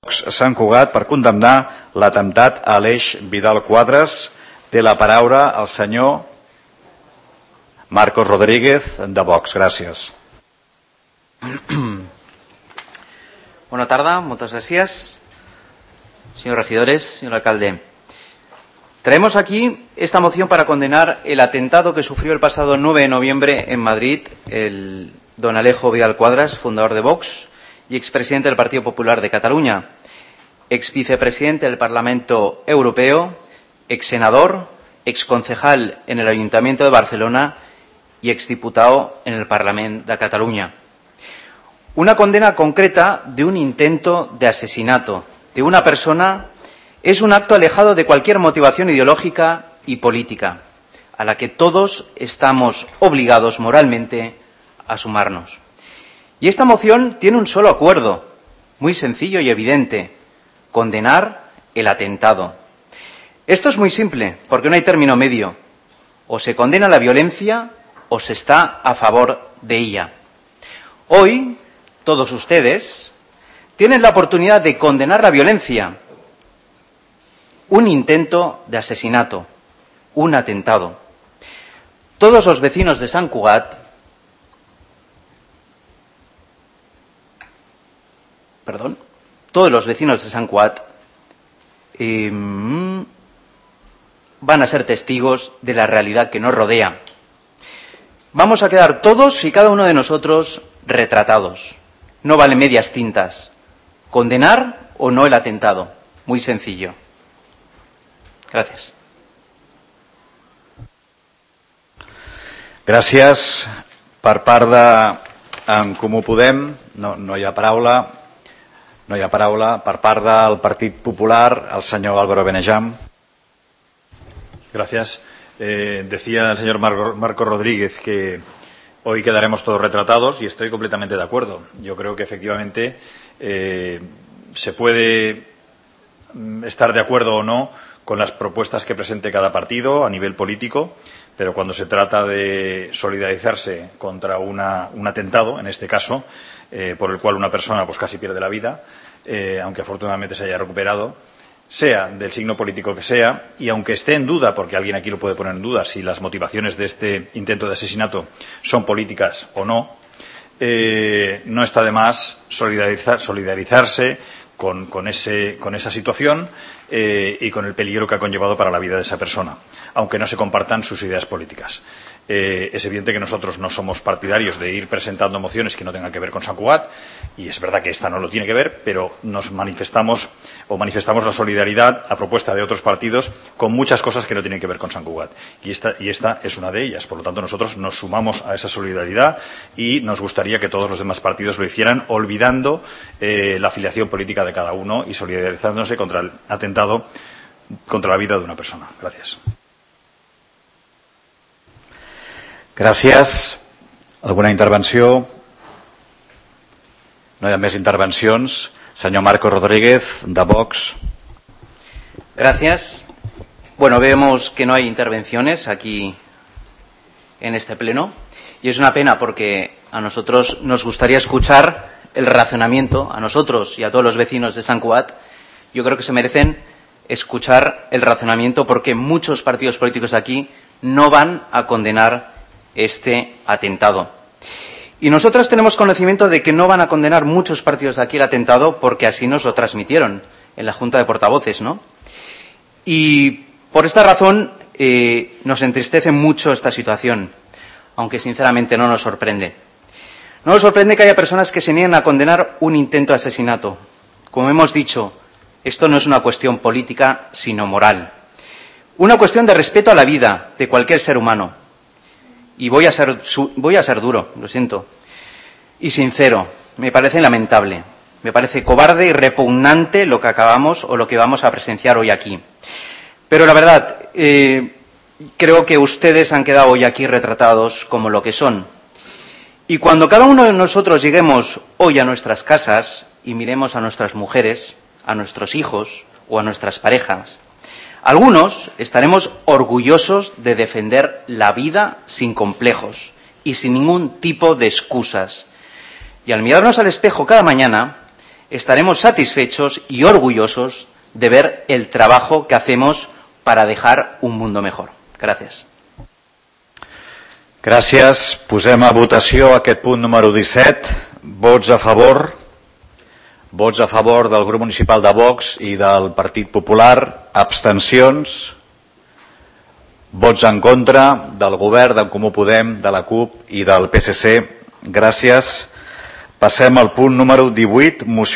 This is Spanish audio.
Sant Cugat per condemnar l'atemptat a Aleix Vidal Quadras. Té la paraula el senyor Marcos Rodríguez, de Vox. Gràcies. Buena tarde, muchas gracias. Señores regidores, señor alcalde. Traemos aquí esta moción para condenar el atentado que sufrió el pasado 9 de noviembre en Madrid el don Alejo Vidal Quadras, fundador de Vox y expresidente del Partido Popular de Cataluña, ex vicepresidente del Parlamento Europeo, ex senador, ex concejal en el Ayuntamiento de Barcelona y exdiputado en el Parlamento de Cataluña. Una condena concreta de un intento de asesinato de una persona es un acto alejado de cualquier motivación ideológica y política, a la que todos estamos obligados moralmente a sumarnos. Y esta moción tiene un solo acuerdo, muy sencillo y evidente: condenar el atentado. Esto es muy simple, porque no hay término medio. O se condena la violencia o se está a favor de ella. Hoy, todos ustedes tienen la oportunidad de condenar la violencia, un intento de asesinato, un atentado. Todos los vecinos de Sant Cugat, todos los vecinos de Sant Cugat van a ser testigos de la realidad que nos rodea. Vamos a quedar todos y cada uno de nosotros retratados. No vale medias tintas. Condenar o no el atentado. Muy sencillo. Gracias. Gràcies. Per part de En Comú Podem, no hi ha paraula. No hi ha paraula. Per part del Partit Popular, el senyor Álvaro Benejam. Gracias. Decía el señor Marco Rodríguez que hoy quedaremos todos retratados y estoy completamente de acuerdo. Yo creo que efectivamente se puede estar de acuerdo o no con las propuestas que presente cada partido a nivel político, pero cuando se trata de solidarizarse contra un atentado, en este caso, por el cual una persona pues casi pierde la vida, aunque afortunadamente se haya recuperado, sea del signo político que sea, y aunque esté en duda, porque alguien aquí lo puede poner en duda, si las motivaciones de este intento de asesinato son políticas o no, no está de más solidarizarse con esa situación y con el peligro que ha conllevado para la vida de esa persona, aunque no se compartan sus ideas políticas. Es evidente que nosotros no somos partidarios de ir presentando mociones que no tengan que ver con Sant Cugat, y es verdad que esta no lo tiene que ver, pero nos manifestamos la solidaridad a propuesta de otros partidos con muchas cosas que no tienen que ver con Sant Cugat, y esta es una de ellas. Por lo tanto, nosotros nos sumamos a esa solidaridad y nos gustaría que todos los demás partidos lo hicieran, olvidando la afiliación política de cada uno y solidarizándose contra el atentado contra la vida de una persona. Gracias. Gràcies. Alguna intervenció? No hi ha més intervencions. Señor Marco Rodríguez, de Vox. Gracias. Bueno, vemos que no hay intervenciones aquí en este pleno, y es una pena porque a nosotros nos gustaría escuchar el razonamiento, a nosotros y a todos los vecinos de Sant Cugat. Yo creo que se merecen escuchar el razonamiento, porque muchos partidos políticos de aquí no van a condenar este atentado. Y nosotros tenemos conocimiento de que no van a condenar muchos partidos de aquí el atentado, porque así nos lo transmitieron en la Junta de Portavoces, ¿no? Y por esta razón nos entristece mucho esta situación, aunque sinceramente no nos sorprende. No nos sorprende que haya personas que se nieguen a condenar un intento de asesinato. Como hemos dicho, esto no es una cuestión política, sino moral. Una cuestión de respeto a la vida de cualquier ser humano. Y voy a ser duro, lo siento, y sincero. Me parece lamentable, me parece cobarde y repugnante lo que acabamos o lo que vamos a presenciar hoy aquí. Pero la verdad, creo que ustedes han quedado hoy aquí retratados como lo que son. Y cuando cada uno de nosotros lleguemos hoy a nuestras casas y miremos a nuestras mujeres, a nuestros hijos o a nuestras parejas, algunos estaremos orgullosos de defender la vida sin complejos y sin ningún tipo de excusas. Y al mirarnos al espejo cada mañana, estaremos satisfechos y orgullosos de ver el trabajo que hacemos para dejar un mundo mejor. Gràcies. Gràcies. Posem a votació aquest punt número 17. Vots a favor. Vots a favor del grup municipal de Vox i del Partit Popular. Abstencions. Vots en contra del govern, d'en Comú Podem, de la CUP i del PSC. Gràcies. Passem al punt número 18. Moció